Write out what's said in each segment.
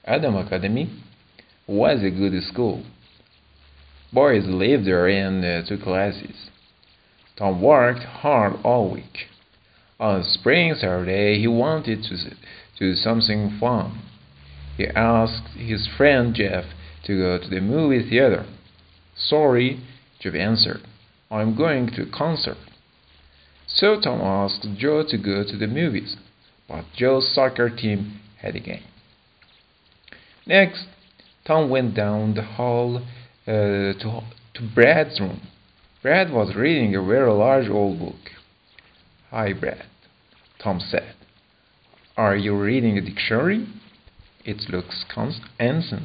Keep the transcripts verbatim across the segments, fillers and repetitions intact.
Adam Academy was a good school. Boys lived there and uh, took classes. Tom worked hard all week. On spring Saturday, he wanted to, to do something fun. He asked his friend Jeff to go to the movie theater. Sorry, Jeff answered. I'm going to a concert. So Tom asked Joe to go to the movies, but Joe's soccer team had a game. Next, Tom went down the hall uh, to, to Brad's room. Brad was reading a very large old book. Hi, Brad, Tom said. Are you reading a dictionary? It looks ancient.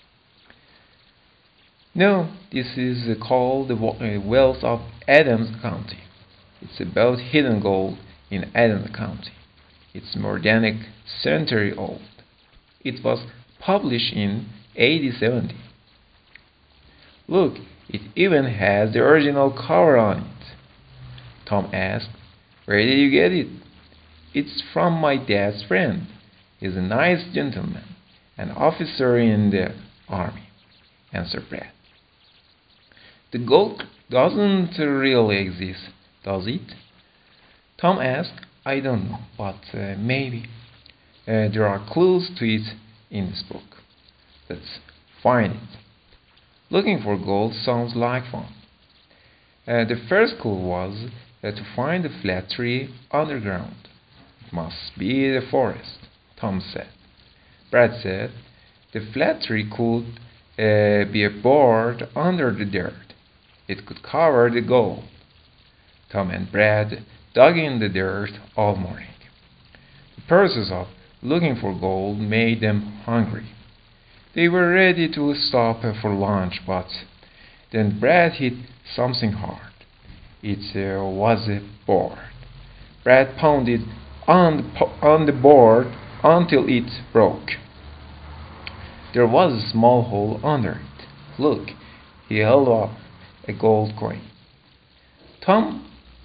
No, this is called The Wealth of Adams County. It's about hidden gold in Adams County. It's more than a century old. It was published in eighteen seventy. Look, it even has the original cover on it. Tom asked, Where did you get it? It's from my dad's friend. He's a nice gentleman, an officer in the army, answered Brad. The gold doesn't really exist, does it? Tom asked. I don't know, but uh, maybe. Uh, there are clues to it in this book. Let's find it. Looking for gold sounds like fun. Uh, the first clue was uh, to find a flat tree underground. It must be the forest, Tom said. Brad said the flat tree could uh, be a board under the dirt. It could cover the gold. Tom and Brad dug in the dirt all morning. The process of looking for gold made them hungry. They were ready to stop for lunch, but then Brad hit something hard. It uh, was a board. Brad pounded on the, on the board until it broke. There was a small hole under it. Look, he held up a gold coin. Tom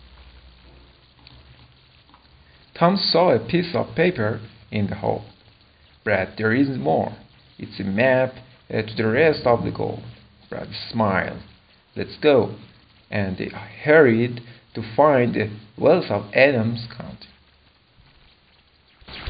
Tom saw a piece of paper in the hole. Brad, there is more. It's a map uh, to the rest of the gold. Brad smiled. Let's go. And they hurried to find the wealth of Adams County.